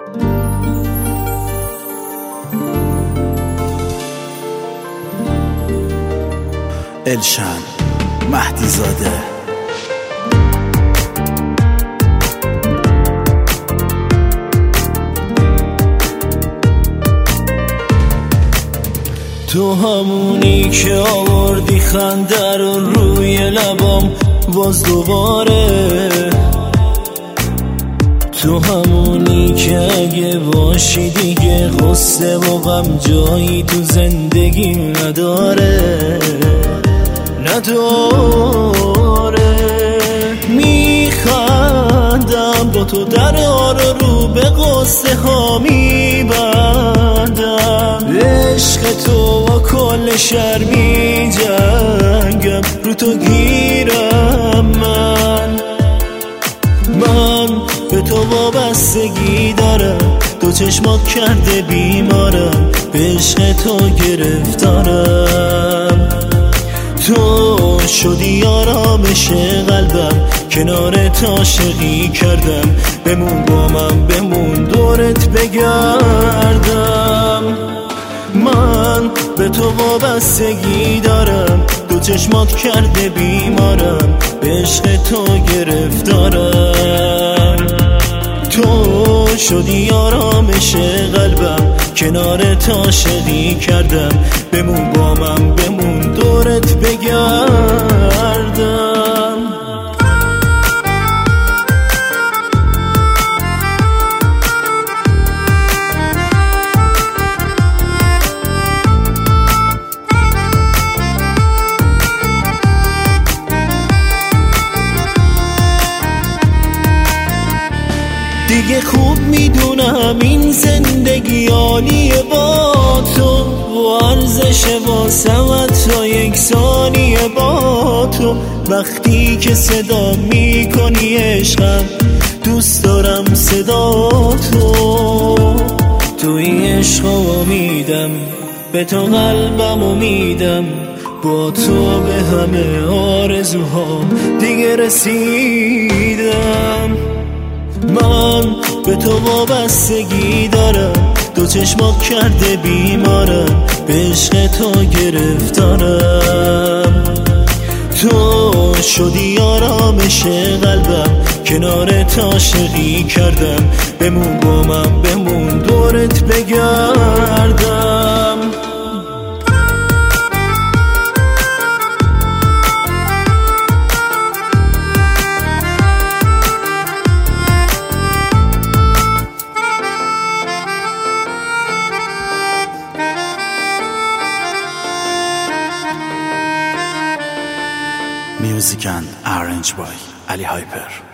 الشن مهدی زاده. تو همونی که آوردی خنده رو روی لبام باز دوباره، تو همونی که اگه باشی دیگه غصه و غم جایی تو زندگیم نداره. میخندم با تو درها رو به قصه ها میبندم، عشق تو و کل شهر میجنگم، رو تو گیرم من به تو وابستگی دارم، تو چشمات کرده بیمارم، به عشق تو گرفتارم. تو شدی آرامش قلبم، کنارت عاشقی کردم، بمون با من، بمون دورت بگردم. من به تو وابستگی دارم، تو چشمات کرده بیمارم، به عشق تو گرفتارم. تو شدی آرامش قلبم، کنارت عاشقی کردم، بمون با من، بمون دورت بگردم. دیگه خوب میدونم این زندگی عالیه با تو، و ارزش واسمت تا یک ثانیه با تو. وقتی که صدا میکنی عشقم، دوست دارم صدا تو. تو این عشق امیدم، به تو قلبم میدم، با تو به همه آرزوها دیگه رسیدم. من به تو وابستگی دارم، تو چشمات کرده بیمارم، به عشق تو گرفتارم. تو شدی آرامش قلبم، کنارت عاشقی کردم، بمون با من، بمون دورت بگردم. Music and arranged by Ali Hyper.